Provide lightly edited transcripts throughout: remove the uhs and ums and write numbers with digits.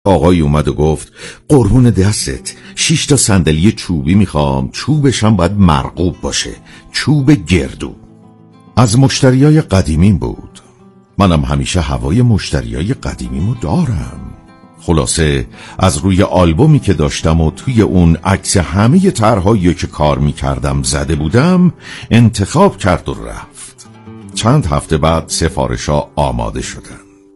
آقای اومد و گفت قربون دستت 6 تا صندلی چوبی میخوام، چوبش هم باید مرغوب باشه، چوب گردو. از مشتریای قدیمیم بود. منم همیشه هوای مشتریای قدیمیمو دارم. خلاصه از روی آلبومی که داشتم و توی اون عکس همه طرحهایی که کار میکردم زده بودم انتخاب کرد و رفت. چند هفته بعد سفارشا آماده شدن.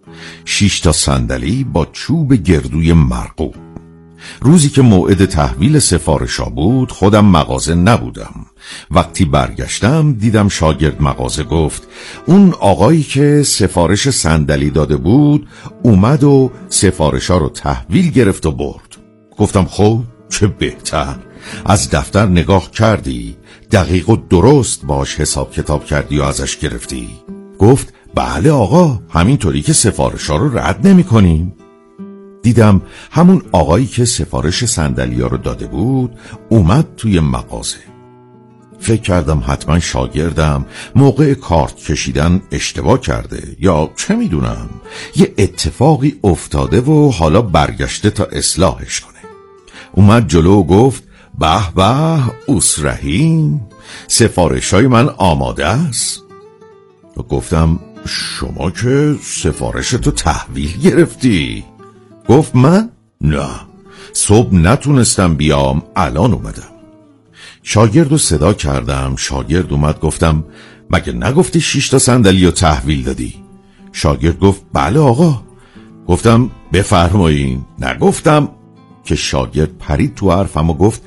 6 تا صندلی با چوب گردوی مرغوب. روزی که موعد تحویل سفارشا بود خودم مغازه نبودم. وقتی برگشتم دیدم شاگرد مغازه گفت اون آقایی که سفارش صندلی داده بود اومد و سفارشا رو تحویل گرفت و برد. گفتم خب چه بهتر. از دفتر نگاه کردی؟ دقیق و درست باش حساب کتاب کردی و ازش گرفتی؟ گفت بله آقا، همینطوری که سفارشا رو رد نمی کنیم. دیدم همون آقایی که سفارش صندلی‌ها رو داده بود اومد توی مغازه. فکر کردم حتما شاگردم موقع کارت کشیدن اشتباه کرده یا چه میدونم یه اتفاقی افتاده و حالا برگشته تا اصلاحش کنه. اومد جلو و گفت به به اوس رحیم، سفارشای من آماده است. و گفتم شما که سفارشتو تحویل گرفتی؟ گفت من؟ نه، صبح نتونستم بیام، الان اومدم. شاگردو صدا کردم، شاگرد اومد. گفتم مگه نگفتی 6 تا صندلی رو تحویل دادی؟ شاگرد گفت بله آقا. گفتم بفرمایین. نگفتم که شاگرد پرید تو حرفم و گفت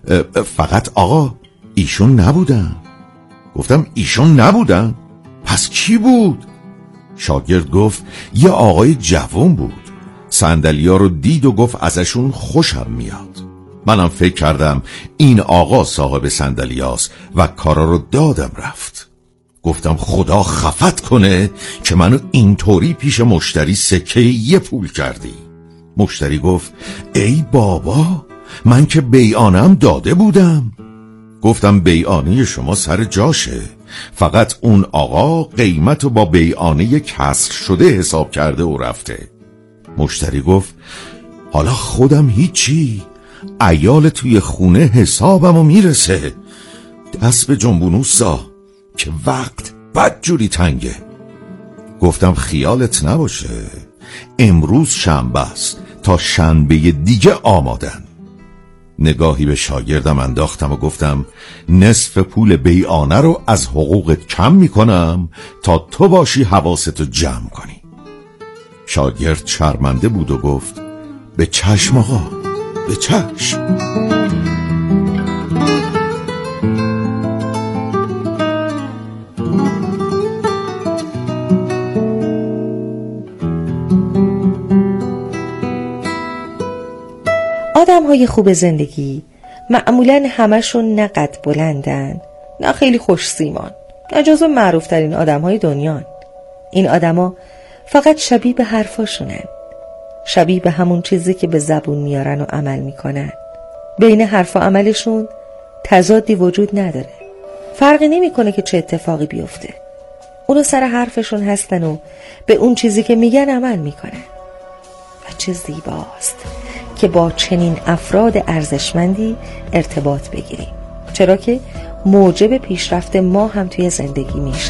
فقط آقا ایشون نبودن. گفتم ایشون نبودن؟ پس کی بود؟ شاگرد گفت یه آقای جوان بود، صندلی‌ها رو دید و گفت ازشون خوشم میاد. منم فکر کردم این آقا صاحب صندلی‌هاست و کارا رو دادم رفت. گفتم خدا خفت کنه که منو اینطوری پیش مشتری سکه یه پول کردی. مشتری گفت ای بابا، من که بیعانم داده بودم. گفتم بیعانه شما سر جاشه، فقط اون آقا قیمتو با بیعانه کسر شده حساب کرده و رفته. مشتری گفت حالا خودم هیچی، عیال توی خونه حسابمو میرسه. دست به جنبونوسا که وقت بدجوری تنگه. گفتم خیالت نباشه، امروز شنبه است، تا شنبه دیگه آمادن. نگاهی به شاگردم انداختم و گفتم نصف پول بیعانه رو از حقوقت کم میکنم تا تو باشی حواستو جمع کنی. شاگرد شرمنده بود و گفت به چشم آقا، به چشم. آدم‌های خوب زندگی معمولاً همشون نه قد بلندن، نه خیلی خوش سیمان، نه جزو معروف‌ترین آدم‌های دنیان. این آدما فقط شبیه به حرفاشونن، شبیه به همون چیزی که به زبون میارن و عمل میکنن. بین حرف و عملشون تضادی وجود نداره، فرقی نمیکنه که چه اتفاقی بیفته. اونو سر حرفشون هستن و به اون چیزی که میگن عمل میکنن. و چه زیباست که با چنین افراد ارزشمندی ارتباط بگیریم، چرا که موجب پیشرفت ما هم توی زندگی میشن.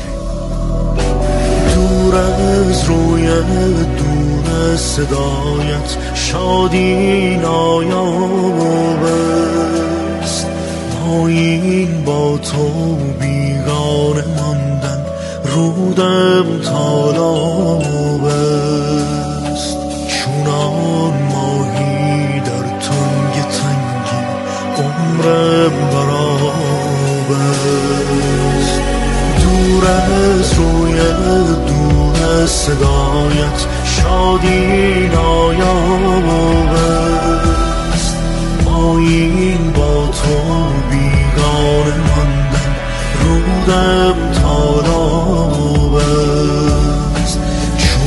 دور از رویت، دور از صدایت، شادی نایاب است. ما این با تو بیگانه ماندن رودم تالاب است. چونان ماهی در تنگ تنگی عمرم براب است. دور از رویت، دور از صدایت، شادی نایاب است. ما این با تو بیگانه ماندن رودم تالاب است.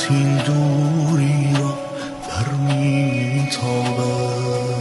خطت این دوری را برمیتابد.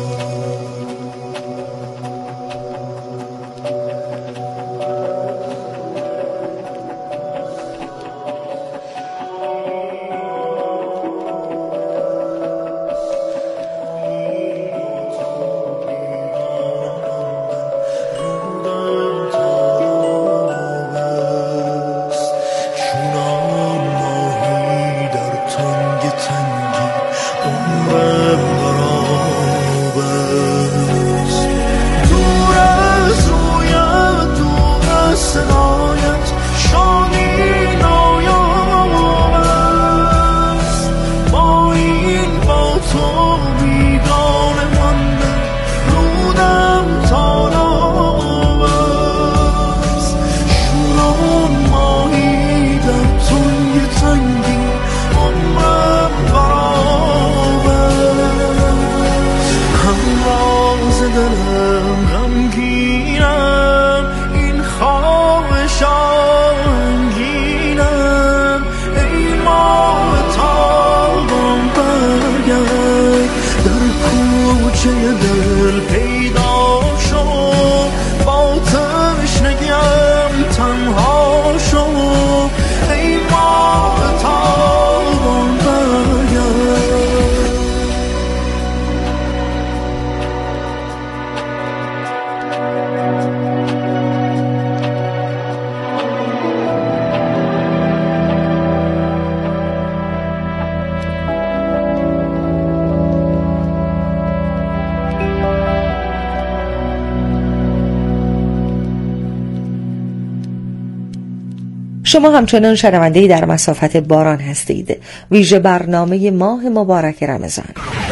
شما همچنان شنونده در مسافت باران هستید، ویژه برنامه ماه مبارک رمضان.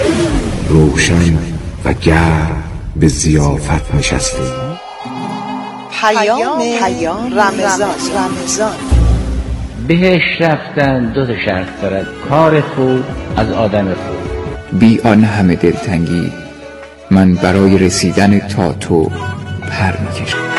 روشن و گرم به ضیافت نشستیم. پیام رمضان. بهش رفتن دو تا شرط دارد: کار خوب از آدم خوب. بی آن همه دلتنگی من برای رسیدن تا تو پر میکشم.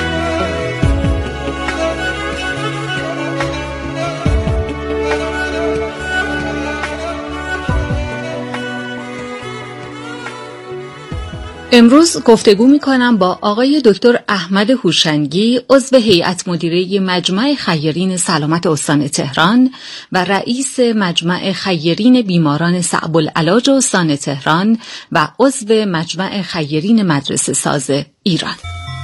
امروز گفتگو می‌کنم با آقای دکتر احمد هوشنگی، عضو هیئت مدیره مجمع خیرین سلامت استان تهران و رئیس مجمع خیرین بیماران صعب العلاج استان تهران و عضو مجمع خیرین مدرسه ساز ایران.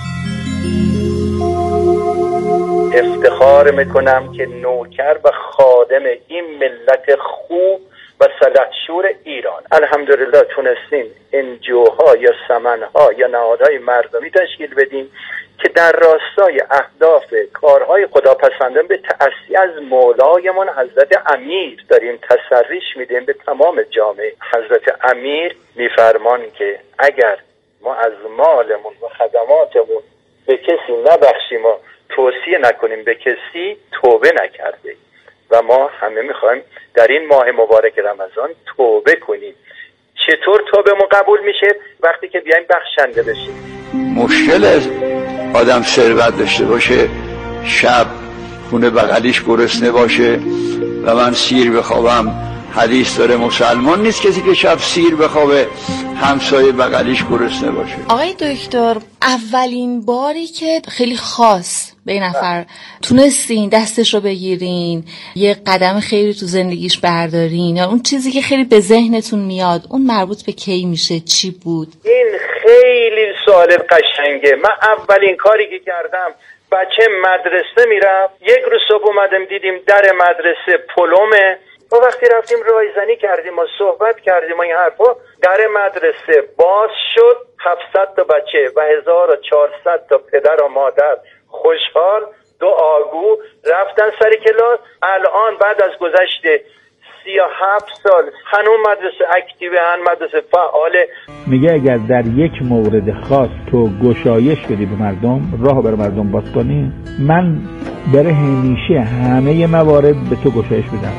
افتخار میکنم که نوکر و خادم این ملت خوب و سلطشور ایران الحمدلله تونستیم انجوها یا سمنها یا نهادهای مردمی تشکیل بدیم که در راستای اهداف کارهای خداپسندانه به تأسی از مولایمان حضرت امیر داریم تسریش میدیم به تمام جامعه. حضرت امیر میفرمان که اگر ما از مالمون و خدماتمون به کسی نبخشیم و توصیه نکنیم به کسی، توبه نکرده. و ما همه میخوایم در این ماه مبارک رمضان توبه کنیم. چطور توبهمون قبول میشه؟ وقتی که بیایم بخشنده بشیم. مشکل آدم ثروت داشته باشه، شب خونه بغلیش گرسنه باشه و من سیر بخوابم. حدیث داره مسلمان نیست کسی که شب سیر بخوابه همسایه بغلیش گرسنه باشه. آقای دکتر، اولین باری که خیلی خاص به نفر تونستین دستش رو بگیرین، یه قدم خیلی تو زندگیش بردارین، یا اون چیزی که خیلی به ذهنتون میاد، اون مربوط به کی میشه؟ چی بود؟ این خیلی سوال قشنگه. من اولین کاری که کردم بچه مدرسه میرفت، یک روز صبح اومدم دیدیم در مدرسه پلومه و وقتی رفتیم رایزنی کردیم و صحبت کردیم و این حرفا، در مدرسه باز شد. 700 تا بچه و 1400 تا پدر و مادر خوشحال دعاگو رفتن سر کلاس. الان بعد از گذشت 37 سال هنوز مدرسه اکتیوه، مدرسه فعاله. میگه اگر در یک مورد خاص تو گشایش بدی به مردم، راه بر مردم باز کنی، من برای همیشه همه موارد به تو گشایش بدم.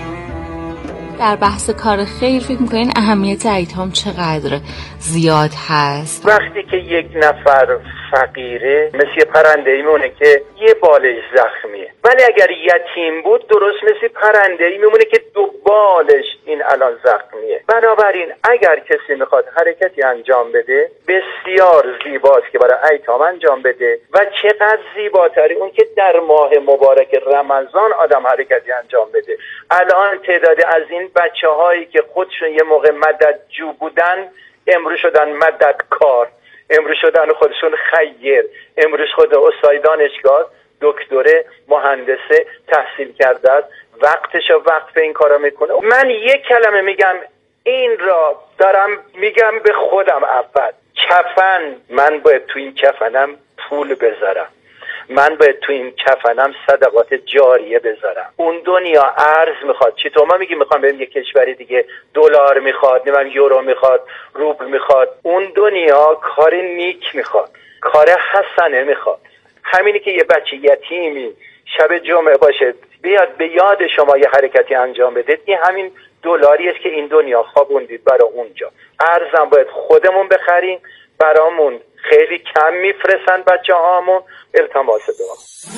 در بحث کار خیر فکر میکنین اهمیت ایتام چقدر زیاد هست؟ وقتی که یک نفر فقیره مثل یه پرنده‌ای میمونه که یه بالش زخمیه، ولی اگر یتیم بود درست مثل پرنده‌ای میمونه که دو بالش این الان زخمیه. بنابراین اگر کسی میخواد حرکتی انجام بده بسیار زیباست که برای ایتام انجام بده و چقدر زیباتری اون که در ماه مبارک رمضان آدم حرکتی انجام بده. الان تعدادی از این بچه‌هایی که خودشون یه موقع مددجو بودن امروز شدن مددکار، امروز شدن خودشون خیر، امروز خود استاد دانشگاه، دکتره، مهندسه، تحصیل کرده است، وقتشو وقت به این کارا میکنه. من یک کلمه میگم، این را دارم میگم به خودم اول، کفن، من باید تو این کفنم پول بذارم، من باید تو این کفنم صدقات جاریه بذارم. اون دنیا ارز میخواد. چطور ما میگیم میخوام بریم یه کشوری دیگه دلار میخواد، نمیدونم یورو میخواد، روبل میخواد. اون دنیا کار نیک میخواد، کار حسنه میخواد. همینی که یه بچه یتیمی شب جمعه باشه بیاد به یاد شما یه حرکتی انجام بده، این همین دلاری است که این دنیا خوابوندید برای اونجا. ارزم باید خودمون بخریم، برامون خیلی کم میفرستن بچه هامون. التماس دعا.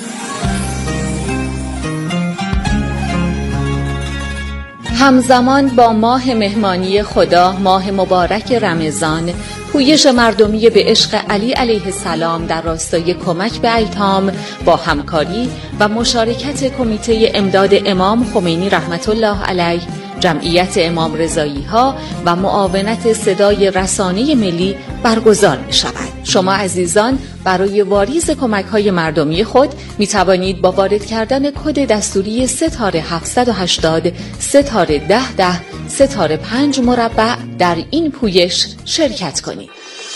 همزمان با ماه مهمانی خدا، ماه مبارک رمضان، پویش مردمی به عشق علی علیه السلام در راستای کمک به ایتام با همکاری و مشارکت کمیته امداد امام خمینی رحمت الله علیه، جمعیت امام رضایی ها و معاونت صدای رسانه ملی برگزار می شود. شما عزیزان برای واریز کمک های مردمی خود می توانید با وارد کردن کد دستوری ستاره 780 ستاره 1010 ستاره 5 مربع در این پویش شرکت کنید.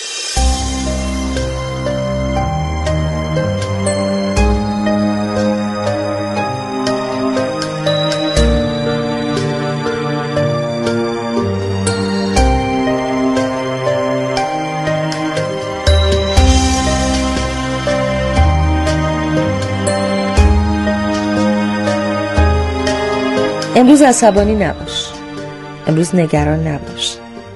امروز عصبانی نباش، امروز نگران نباش،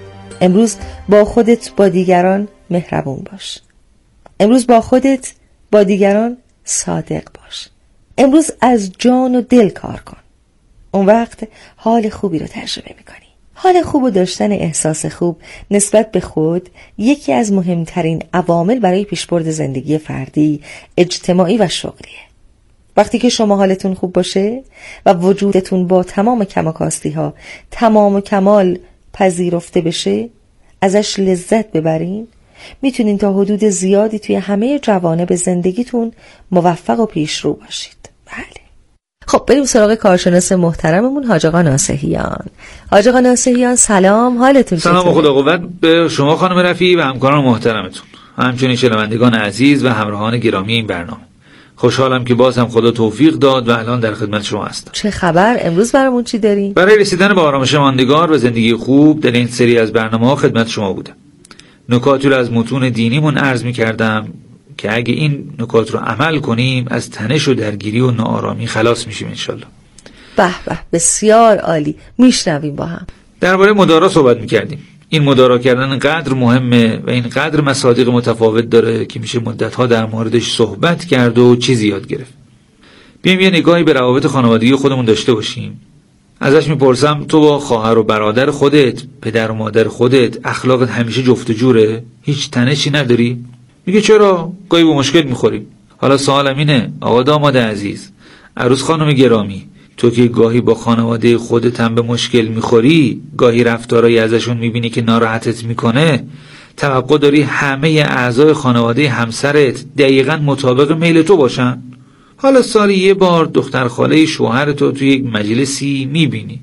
امروز با خودت با دیگران مهربون باش، امروز با خودت با دیگران صادق باش، امروز از جان و دل کار کن. اون وقت حال خوبی رو تجربه میکنی. حال خوب و داشتن احساس خوب نسبت به خود یکی از مهمترین عوامل برای پیشبرد زندگی فردی، اجتماعی و شغلیه. وقتی که شما حالتون خوب باشه و وجودتون با تمام کم و کاستی ها تمام و کمال پذیرفته بشه، ازش لذت ببرین، میتونین تا حدود زیادی توی همه جوانب زندگیتون موفق و پیشرو باشید. بله. خب بریم سراغ کارشناس محترممون حاج آقا ناصحیان. حاج آقا ناصحیان سلام، حالتون چطوره؟ سلام و خدا قوت به شما خانم رفیعی و همکاران محترمتون، همچنین شنوندگان عزیز و همراهان گرامی این برنامه. خوشحالم که باز هم خدا توفیق داد و الان در خدمت شما هستم. چه خبر؟ امروز برامون چی داری؟ برای رسیدن به آرامش ماندگار و زندگی خوب در این سری از برنامه‌ها خدمت شما بودم. نکاتی رو از متون دینیمون عرض می‌کردم که اگه این نکات رو عمل کنیم از تنش و درگیری و ناآرامی خلاص میشیم انشالله. به به، بسیار عالی. میشنویم با هم. درباره مدارا صحبت می‌کردیم. این مدارا کردن قدر مهمه و این قدر مصادیق متفاوت داره که میشه مدت‌ها در موردش صحبت کرد و چیزی یاد گرفت. بیایم یه نگاهی به روابط خانوادگی خودمون داشته باشیم. ازش میپرسم تو با خواهر و برادر خودت، پدر و مادر خودت اخلاقت همیشه جفت و جوره؟ هیچ تنشی نداری؟ میگه چرا؟ گاهی با مشکل میخوریم. حالا سوالم اینه آقا داماد عزیز، عروس خانم گرامی، تو که گاهی با خانواده خودت هم به مشکل میخوری، گاهی رفتارایی ازشون میبینی که ناراحتت میکنه، توقع داری همه اعضای خانواده همسرت دقیقاً مطابق میل تو باشن؟ حالا سالی یه بار دختر خاله شوهر تو توی یک مجلسی میبینی،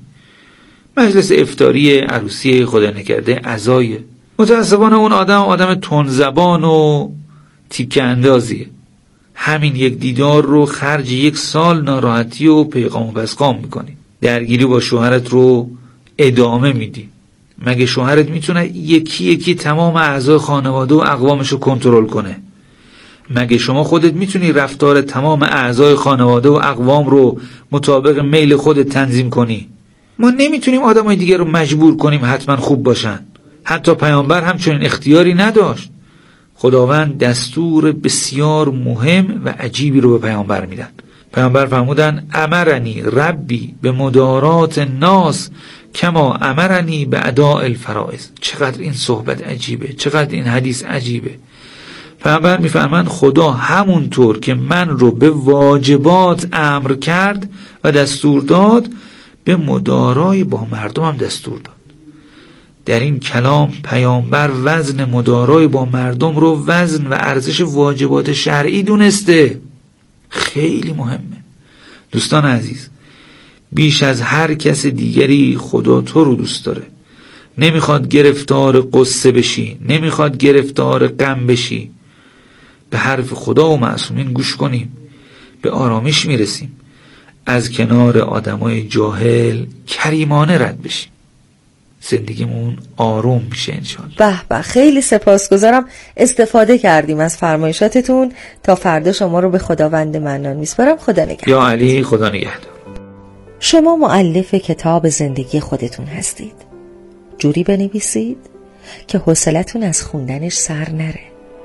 مجلس افطاری عروسی خدا نکرده عزایه. متاسفانه اون آدم تندزبان و تیکه اندازیه. همین یک دیدار رو خرج 1 سال ناراحتی و پیغام و پسقام میکنی. درگیری با شوهرت رو ادامه میدی. مگه شوهرت میتونه یکی یکی تمام اعضای خانواده و اقوامش رو کنترل کنه؟ مگه شما خودت میتونی رفتار تمام اعضای خانواده و اقوام رو مطابق میل خودت تنظیم کنی؟ ما نمیتونیم آدمای دیگه رو مجبور کنیم حتما خوب باشن. حتی پیامبر هم چنین اختیاری نداشت. خداوند دستور بسیار مهم و عجیبی رو به پیامبر میدن. پیامبر فرمودن امرنی ربی به مدارات الناس کما امرنی به اداء الفرائض. چقدر این صحبت عجیبه، چقدر این حدیث عجیبه. پیامبر میفرمایند خدا همونطور که من رو به واجبات امر کرد و دستور داد، به مدارای با مردم هم دستور داد. در این کلام پیامبر وزن مدارای با مردم رو وزن و ارزش واجبات شرعی دونسته. خیلی مهمه. دوستان عزیز، بیش از هر کس دیگری خدا تو رو دوست داره. نمیخواد گرفتار قصه بشی، نمیخواد گرفتار غم بشی. به حرف خدا و معصومین گوش کنیم، به آرامش میرسیم. از کنار آدمای جاهل کریمانه رد بشیم، زندگیمون آروم میشه انشالله. به به، خیلی سپاسگزارم. استفاده کردیم از فرمایشاتتون. تا فردا شما رو به خداوند منان میسپارم. خدا نگهدار. یا علی، خدا نگهدار. شما مؤلف کتاب زندگی خودتون هستید. جوری بنویسید که حوصلتون از خوندنش سر نره.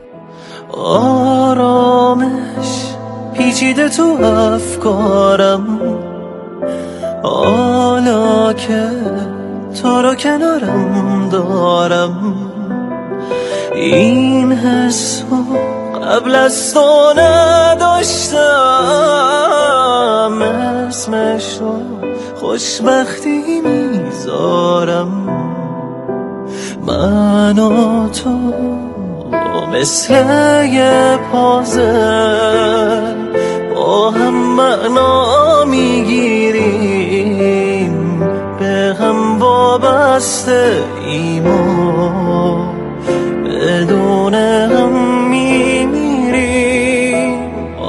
آرامش پیچیده تو افکارم، حالا که تو رو کنارم دارم، این حسو قبل از تو نداشتم، اسمشو خوشبختی میذارم. من و تو مثل یه پازل با هم معنا میگیریم، به هم وابسته ایم و بدون هم میمیریم.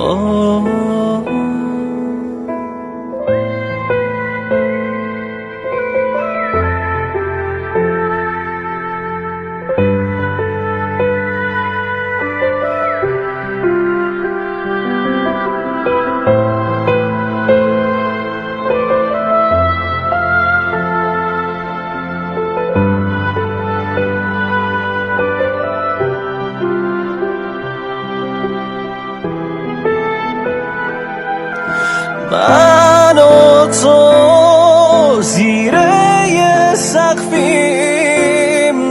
من و تو زیر یه سقفیم،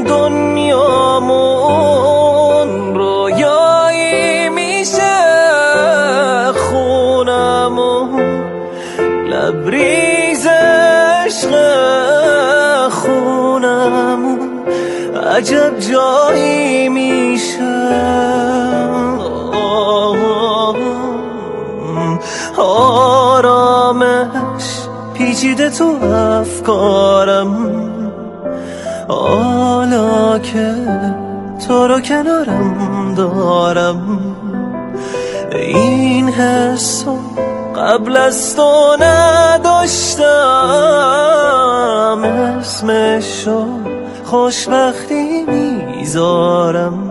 دنیامون رویایی میشه، خونمون لبریز عشق، خونمون عجب جایی میشه. آرامش پیچیده تو افکارم، حالا که تو رو کنارم دارم، این حسو قبل از تو نداشتم، اسمشو خوشبختی میذارم.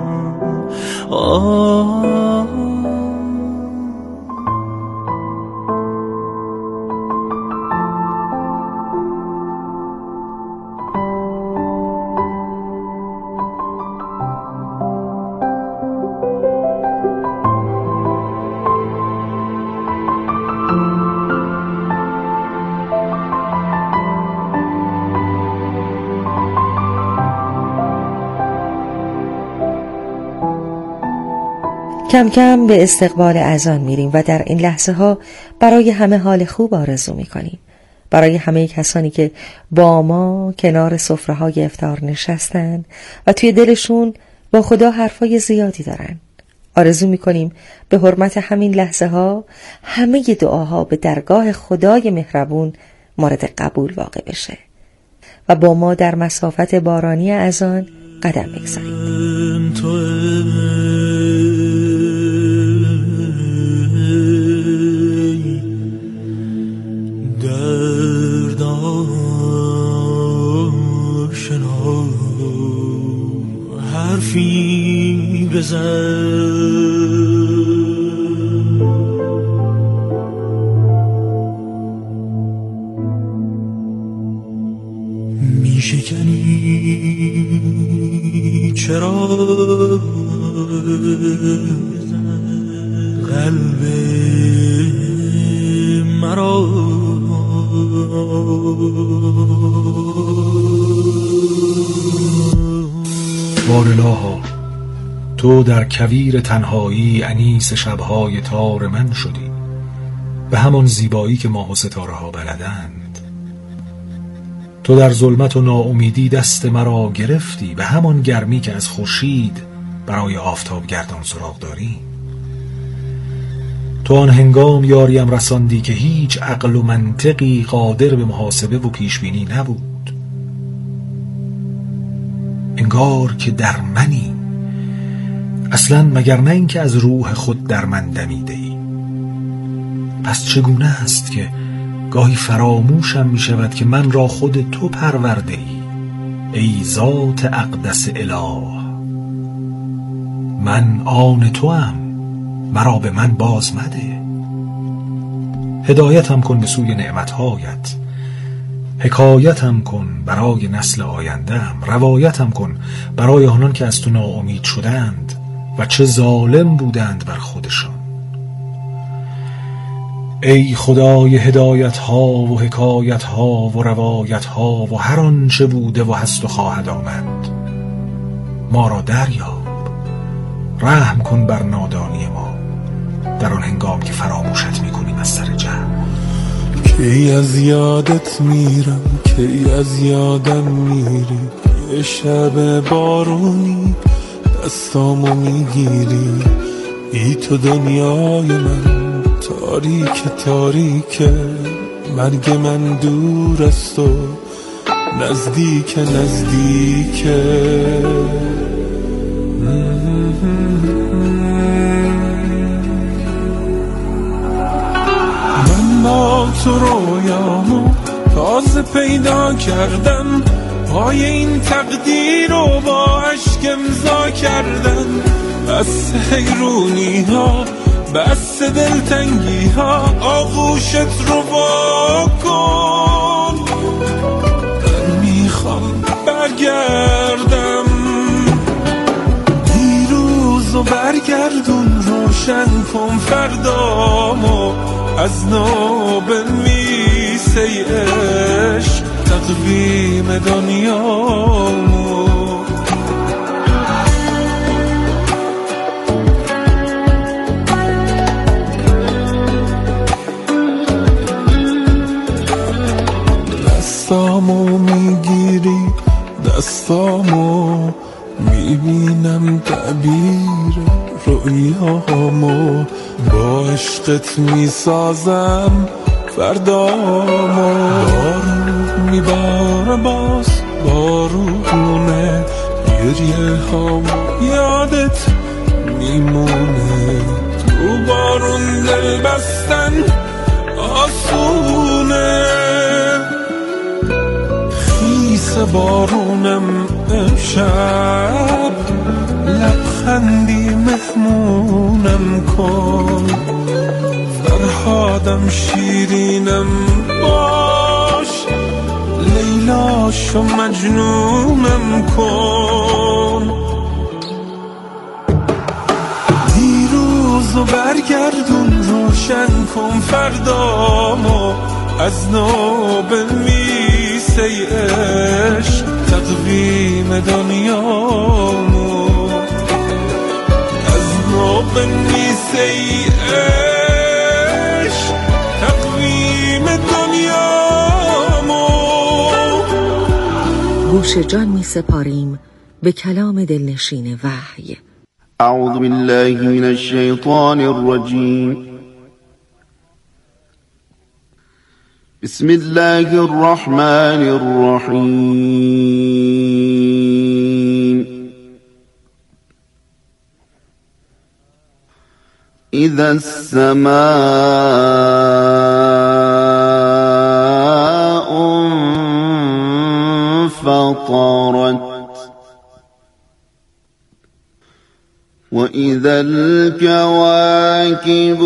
کم کم به استقبال اذان میریم و در این لحظه ها برای همه حال خوب آرزو میکنیم. برای همه کسانی که با ما کنار سفره‌های افطار نشستن و توی دلشون با خدا حرفای زیادی دارن. آرزو میکنیم به حرمت همین لحظه ها همه دعاها به درگاه خدای مهربون مورد قبول واقع بشه و با ما در مسافت بارانی اذان قدم بگذاریم. حرفی بزن، میشکنی چرا قلب مرا بارالها تو در کویر تنهایی انیس شبهای تار من شدی، به همان زیبایی که ماه و ستاره ها بلدند. تو در ظلمت و ناامیدی دست مرا گرفتی، به همان گرمی که از خورشید برای آفتاب گردان سراغ داری. تو آن هنگام یاریم رساندی که هیچ عقل و منطقی قادر به محاسبه و پیشبینی نبود. انگار که در منی، اصلا مگر نه این که از روح خود در من دمیده ای. پس چگونه است که گاهی فراموشم می شود که من را خود تو پرورده ای ذات اقدس اله. من آن تو ام، مرا به من باز مده. هدایتم کن به سوی نعمتهایت، حکایتم کن برای نسل آینده‌ام، روایتم کن برای آنان که از تو ناامید شدند و چه ظالم بودند بر خودشان. ای خدای هدایت ها و حکایت ها و روایت ها و هر آنچه بوده و هست و خواهد آمد، ما را دریاب، رحم کن بر نادانی ما در آن هنگام که فراموشت میکنیم از سر جمع. کی از یادت میرم، کی از یادم میری، یه شب بارونی دستامو میگیری. بی تو دنیای من تاریک تاریکه، مرگ من دور است و نزدیک نزدیکه. من با تو رویامو تازه پیدا کردم، پای این تقدیر رو با عشق امضا کردم. بس حیرونی ها، بس دلتنگی ها، آغوشت رو واکن. من میخوام برگردم، دیروز و برگردون، روشن کن فردامو، از نو بنویس ای عشق تقویم دنیامو. دستامو میگیری، دستامو میبینم تعبیر رویامو، با عشقت میسازم فردامو. بارون میباره باز بارونه، گریه هامو یادت میمونه. تو بارون دل بستن آسونه، خیس بارونم امشب، لبخندی مهمونم کن. فرهادم شیرینم باش، لیلاش و مجنونم کن. دیروز و برگردون، روشن کن فردامو، از نو بنویس ای عشق تقویم دنیامو. از نو بنویس ای عشق تقویم دنیامو. گوش جان می سپاریم به کلام دلنشین وحی. اعوذ بالله من الشیطان الرجیم. بسم الله الرحمن الرحیم. اذا السماء انفطرت وإذا الكواكب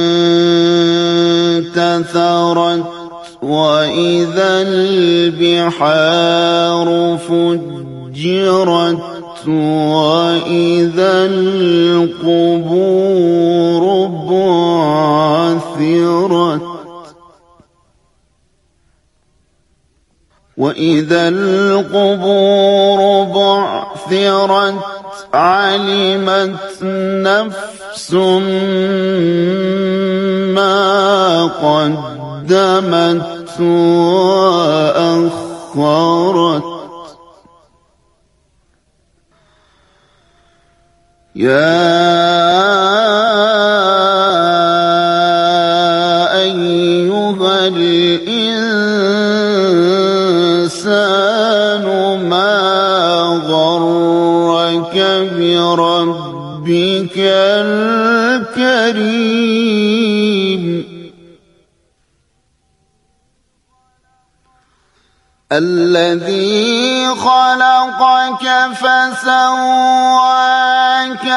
انتثرت وإذا البحار فجرت وإذا القبور بعثرت وإذا القبور بعثرت علمت نفس ما قدمت وأخرت يا أيها الإنسان ما غرك بربك الكريم الذي خلقك فسواك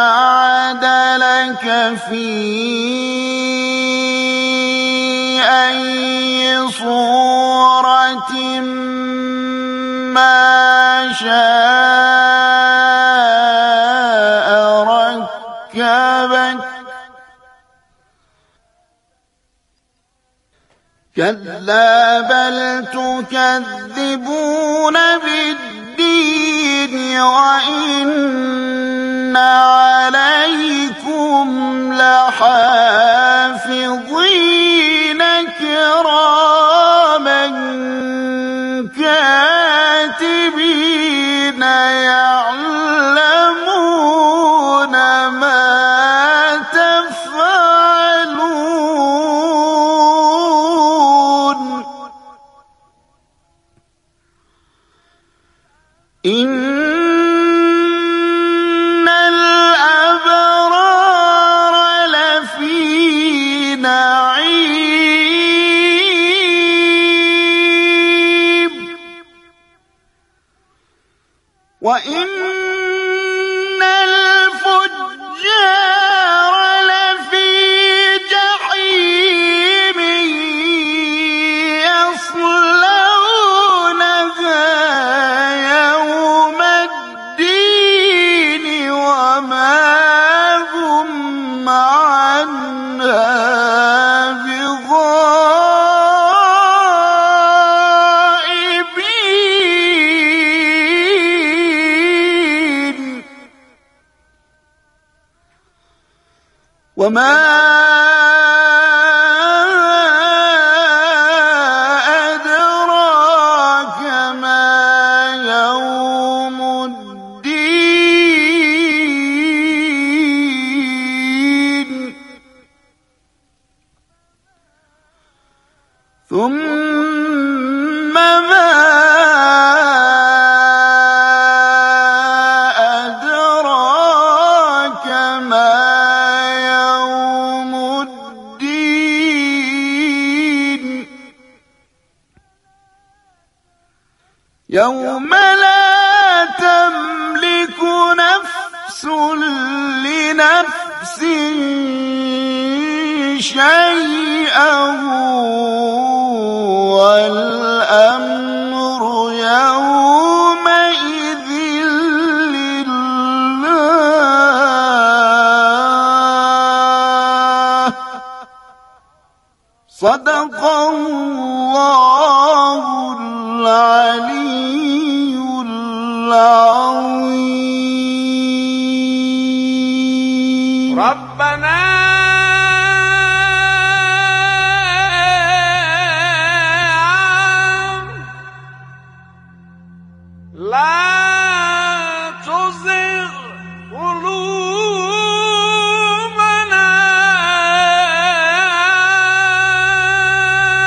فعدلك في أي صورة ما شاء ركبك كلا بل تكذبون بالدين وإن عليكم لحافظين كراما كاتبين يعلمون ما تفعلون إن الأبرار لفي نعيم وإن الفجار لفي جحيم يصلونها يوم الدين وما هم عنها بغائبين وما أدراك ما يوم الدين ثم ما أدراك ما يوم الدين يوم لا تملك نفس لنفس شيئا والأمر يومئذ لله صدق الله العلي العظيم